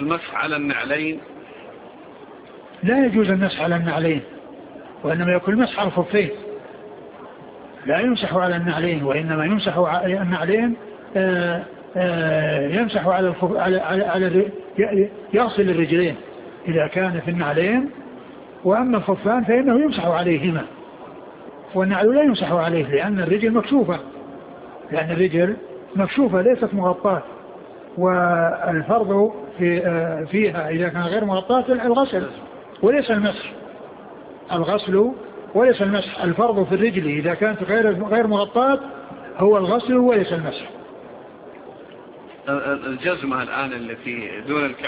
المسح على النعلين؟ لا يجوز المسح على النعلين، وإنما يكون المسح على الخفين، لا يمسح على النعلين، وإنما يمسح على النعلين، يمسح على يغسل الرجلين إذا كان في النعلين، وأما الخفان فإنه يمسح عليهما، والنعل لا يمسح عليه لأن الرجل مكشوفة، لأن الرجل مكشوفة ليست مغطاة، والفرض فيها إذا كان غير مغطاة الغسل وليس المسح، الغسل وليس المسح. الفرض في الرجل إذا كانت غير مغطاة هو الغسل وليس المسح. الجزمة الآن اللي في دون الكعب